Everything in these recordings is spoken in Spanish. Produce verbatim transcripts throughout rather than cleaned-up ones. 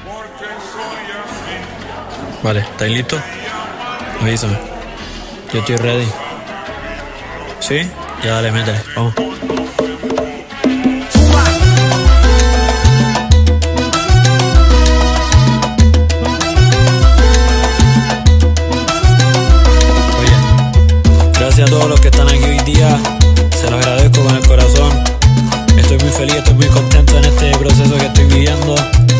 Vale, ¿estáis listos? Avísame. Yo estoy ready. ¿Sí? Ya dale, métele, vamos. Oye, gracias a todos los que están aquí hoy día. Se los agradezco con el corazón. Estoy muy feliz, estoy muy contento en este proceso que estoy viviendo.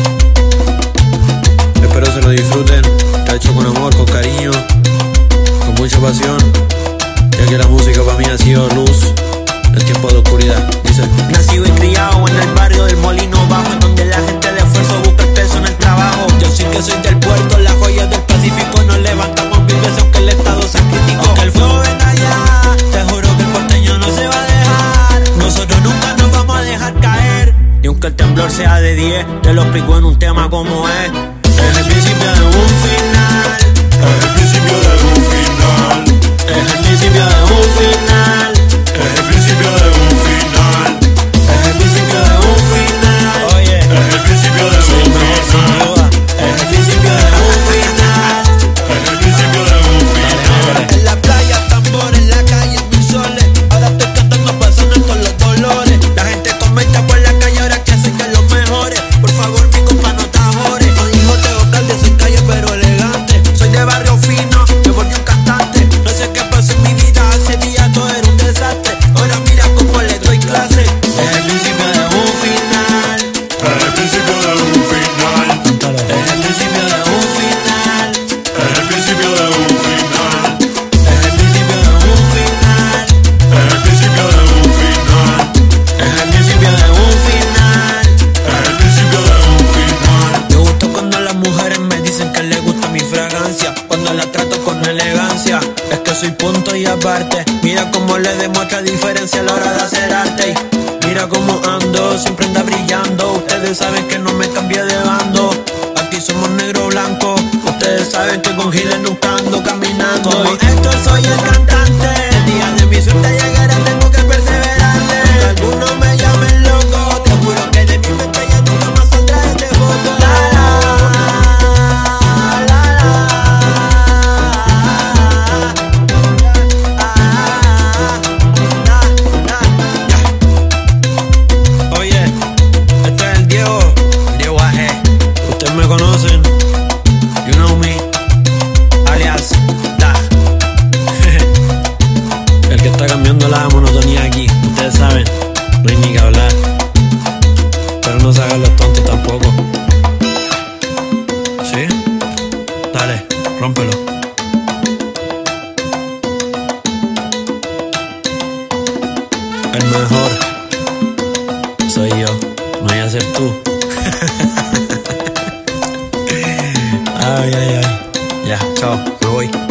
Espero se lo disfruten. Está hecho con amor, con cariño, con mucha pasión, ya que la música para mí ha sido luz en tiempos de oscuridad. Dice: nacido y criado en el barrio del Molino Bajo, en donde la gente de esfuerzo busca el peso en el trabajo. Yo sí que soy del puerto, la joya del Pacífico. Nos levantamos mil veces aunque el estado sea crítico. Aunque el fuego venga allá, te juro que el porteño no se va a dejar. Nosotros nunca nos vamos a dejar caer. Y aunque el temblor sea de diez, te lo explico en un tema como es. Es el principio de un final. Es el principio de un final. Es el principio de un final. Es el principio de un final. Es el principio de un final. Oye, Es el principio de un final. es el principio de un final. Es el principio de un final. En la playa, tambor, en la calle, mil soles. Ahora estoy cantando pa' sanar todos los dolores. La gente comenta por la calle ahora que hacen que los mejores. Por favor, mi compa, no te ajores. No dijo Teo Calde, soy calle pero elegante. Soy de barrio fino, me volví un cantante. No sé qué pasó en mi vida, hace días todo era un desastre. Ahora mira cómo le doy clase. Es el principio de un final. Es el principio de un final. Es el principio de un final. Es el principio de un final. Es el principio de un final. Es el principio de un final. Es el principio de un final. Es el principio de un final. Me gusta cuando las mujeres me dicen que les gusta mi fragancia, cuando la trato con elegancia. Es que soy punto y aparte. Mira cómo le demuestra diferencia a la hora de hacer arte. Y mira cómo ando, siempre anda brillando. Ustedes saben que no me cambié de bando. Aquí somos negro blanco. Ustedes saben que con giles nunca ando caminando. Como Héctor soy el cantante. El día de mi suerte llegará, tengo que perseverarle. Aunque algunos me llamen loco, te juro que de mi mente ya nunca más saldrá este foco. La, la, la, la, la. Oye, este es el Diego, el Diego A G. Ustedes me conocen, you know me, alias Da. El que está cambiando la monotonía aquí, ustedes saben, no hay ni que hablar. Pero no se hagan los tontos tampoco. ¿Sí? Dale, rómpelo. El mejor soy yo, no voy a ser tú. Ay, ay, ay. Ya, chao, me voy.